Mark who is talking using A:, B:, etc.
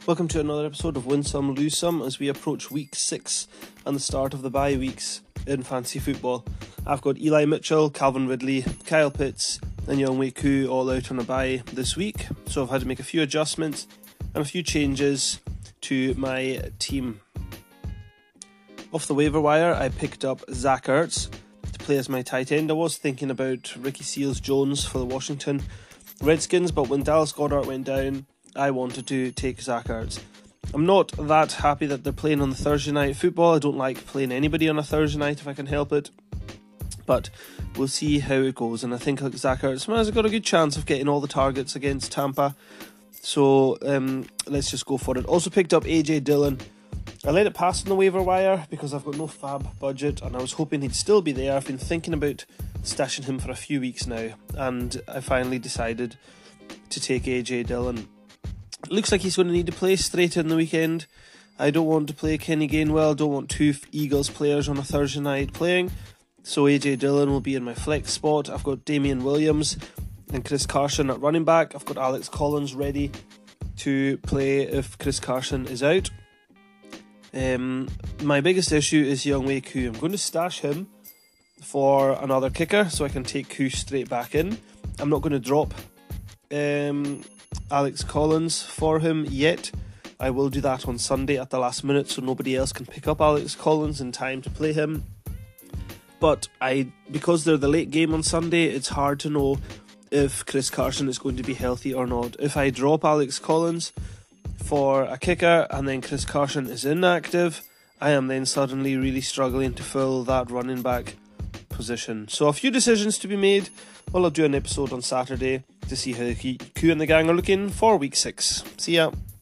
A: Welcome to another episode of Win Some, Lose Some as we approach week 6 and the start of the bye weeks in fantasy football. I've got Eli Mitchell, Calvin Ridley, Kyle Pitts and Younghoe Koo all out on a bye this week, so I've had to make a few adjustments and a few changes to my team. Off the waiver wire, I picked up Zach Ertz to play as my tight end. I was thinking about Ricky Seals-Jones for the Washington Redskins, but when Dallas Goedert went down, I wanted to take Zach Ertz. I'm not that happy that they're playing on the Thursday night football. I don't like playing anybody on a Thursday night if I can help it. But we'll see how it goes. And I think Zach Ertz has got a good chance of getting all the targets against Tampa. So let's just go for it. Also picked up AJ Dillon. I let it pass on the waiver wire because I've got no fab budget and I was hoping he'd still be there. I've been thinking about stashing him for a few weeks now. And I finally decided to take AJ Dillon. It looks like he's going to need to play straight in the weekend. I don't want to play Kenny Gainwell, don't want two Eagles players on a Thursday night playing. So AJ Dillon will be in my flex spot. I've got Damian Williams and Chris Carson at running back. I've got Alex Collins ready to play if Chris Carson is out. My biggest issue is Younghoe Koo. I'm going to stash him for another kicker so I can take Koo straight back in. I'm not going to drop Alex Collins for him yet. I will do that on Sunday at the last minute so nobody else can pick up Alex Collins in time to play him. But because they're the late game on Sunday, it's hard to know if Chris Carson is going to be healthy or not. If I drop Alex Collins for a kicker and then Chris Carson is inactive, I am then suddenly really struggling to fill that running back position. So a few decisions to be made. Well, I'll do an episode on Saturday to see how Koo and the gang are looking for week 6. See ya.